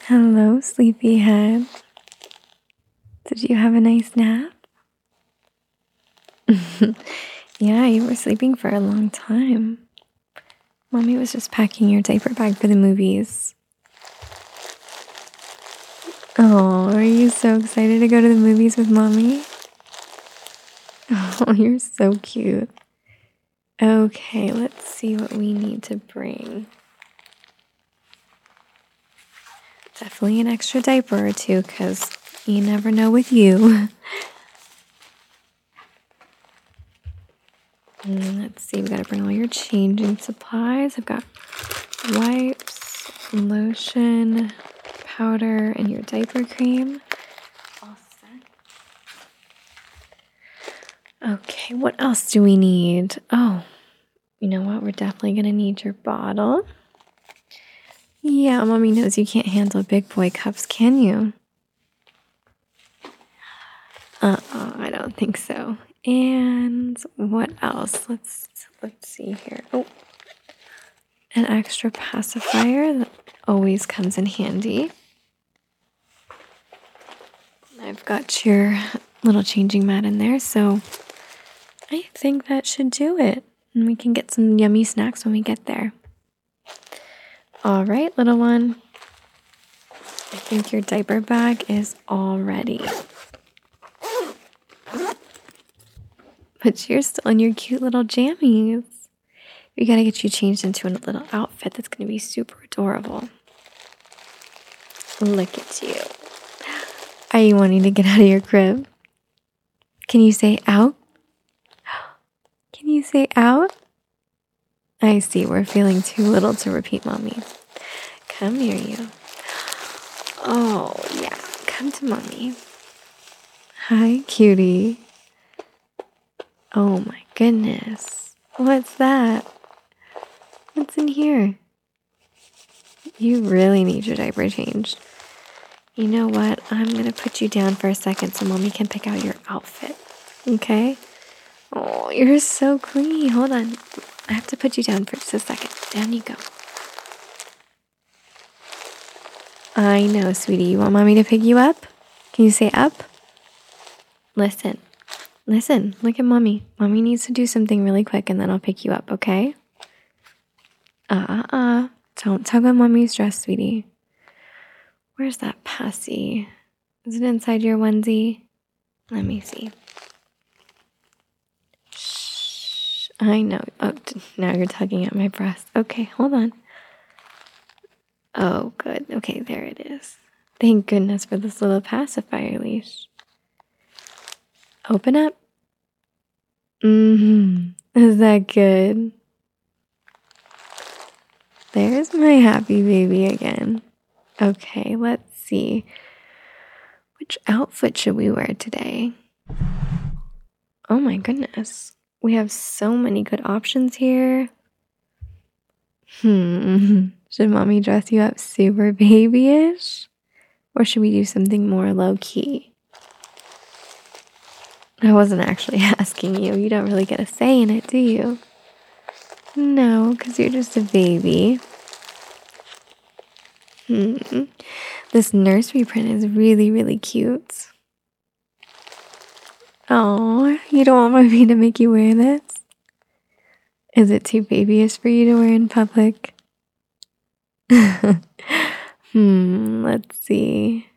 Hello, sleepyhead. Did you have a nice nap? Yeah, you were sleeping for a long time. Mommy was just packing your diaper bag for the movies. Oh, are you so excited to go to the movies with Mommy? Oh, you're so cute. Okay, let's see what we need to bring. Definitely an extra diaper or two, because you never know with you. Let's see, we gotta bring all your changing supplies. I've got wipes, lotion, powder, and your diaper cream. All set. Okay, what else do we need? Oh, you know what? We're definitely gonna need your bottle. Yeah, Mommy knows you can't handle big boy cups, can you? I don't think so. And what else? Let's see here. Oh, an extra pacifier that always comes in handy. I've got your little changing mat in there, so I think that should do it. And we can get some yummy snacks when we get there. All right, little one. I think your diaper bag is all ready. But you're still in your cute little jammies. We gotta get you changed into a little outfit that's gonna be super adorable. Look at you. Are you wanting to get out of your crib? Can you say out? Can you say out? I see, we're feeling too little to repeat, Mommy. Come here, you. Oh, yeah, come to Mommy. Hi, cutie. Oh my goodness. What's that? What's in here? You really need your diaper changed. You know what? I'm going to put you down for a second so Mommy can pick out your outfit. Okay? Oh, you're so clingy. Hold on. I have to put you down for just a second. Down you go. I know, sweetie. You want Mommy to pick you up? Can you say up? Listen. Listen. Look at Mommy. Mommy needs to do something really quick and then I'll pick you up, okay? Don't tug on Mommy's dress, sweetie. Where's that passy? Is it inside your onesie? Let me see. Shh. I know. Oh, now you're tugging at my breast. Okay, hold on. Oh, good. Okay, there it is. Thank goodness for this little pacifier leash. Open up. Is that good? There's my happy baby again. Okay, let's see. Which outfit should we wear today? Oh my goodness. We have so many good options here. Should Mommy dress you up super babyish? Or should we do something more low-key? I wasn't actually asking you. You don't really get a say in it, do you? No, because you're just a baby. This nursery print is really, really cute. Oh, you don't want me to make you wear this? Is it too babyish for you to wear in public? Let's see.